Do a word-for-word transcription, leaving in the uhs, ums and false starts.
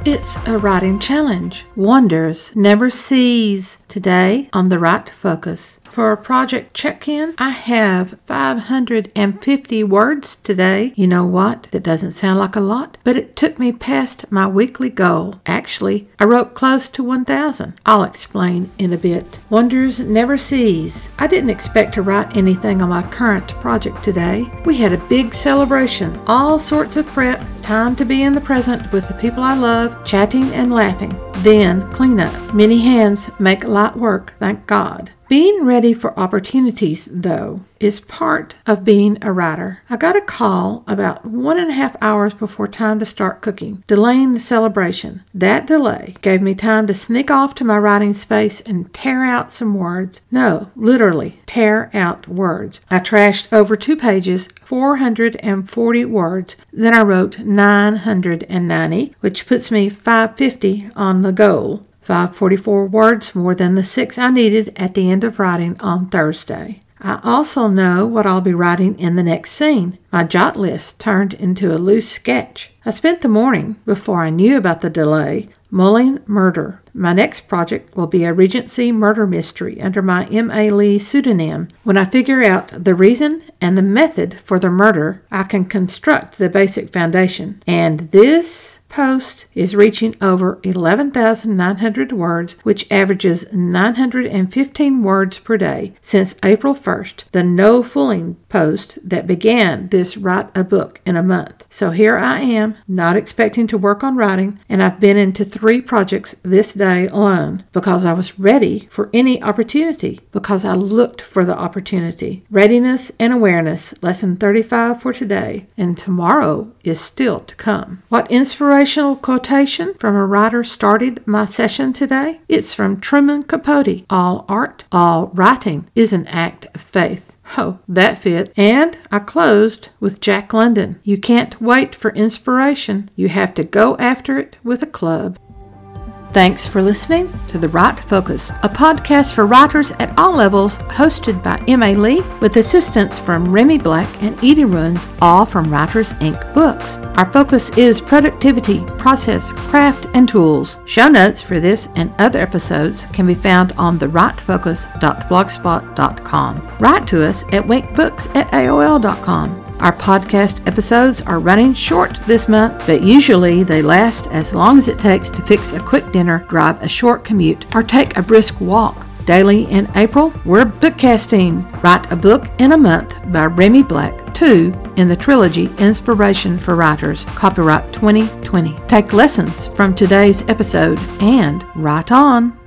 It's a writing challenge. Wonders never cease. Today on The Write Focus. For a project check-in, I have five hundred fifty words today. You know what? That doesn't sound like a lot, but it took me past my weekly goal. Actually, I wrote close to one thousand. I'll explain in a bit. Wonders never cease. I didn't expect to write anything on my current project today. We had a big celebration, all sorts of prep, time to be in the present with the people I love, chatting and laughing. Then cleanup. Many hands make light work, thank God. Being ready for opportunities, though, is part of being a writer. I got a call about one and a half hours before time to start cooking, delaying the celebration. That delay gave me time to sneak off to my writing space and tear out some words. No, literally, tear out words. I trashed over two pages, four hundred forty words. Then I wrote nine hundred ninety, which puts me five hundred fifty on the goal. five hundred forty-four words more than the six I needed at the end of writing on Thursday. I also know what I'll be writing in the next scene. My jot list turned into a loose sketch. I spent the morning, before I knew about the delay, mulling murder. My next project will be a Regency murder mystery under my M A Lee pseudonym. When I figure out the reason and the method for the murder, I can construct the basic foundation. And this post is reaching over eleven thousand nine hundred words, which averages nine hundred fifteen words per day since April first, the no fooling post that began this write a book in a month. So here I am, not expecting to work on writing, and I've been into three projects this day alone because I was ready for any opportunity, because I looked for the opportunity. Readiness and awareness, lesson thirty-five for today, and tomorrow is still to come. What inspirational quotation from a writer started my session today? It's from Truman Capote. All art, all writing is an act of faith. Oh, that fit. And I closed with Jack London. You can't wait for inspiration. You have to go after it with a club. Thanks for listening to The Write Focus, a podcast for writers at all levels, hosted by M A Lee, with assistance from Remy Black and Edie Runs, all from Writers Incorporated books. Our focus is productivity, process, craft, and tools. Show notes for this and other episodes can be found on the write focus dot blogspot dot com. Write to us at winkbooks at A O L dot com. Our podcast episodes are running short this month, but usually they last as long as it takes to fix a quick dinner, drive a short commute, or take a brisk walk. Daily in April, we're bookcasting. Write a Book in a Month by Remy Black, two in the trilogy Inspiration for Writers, copyright twenty twenty. Take lessons from today's episode and write on.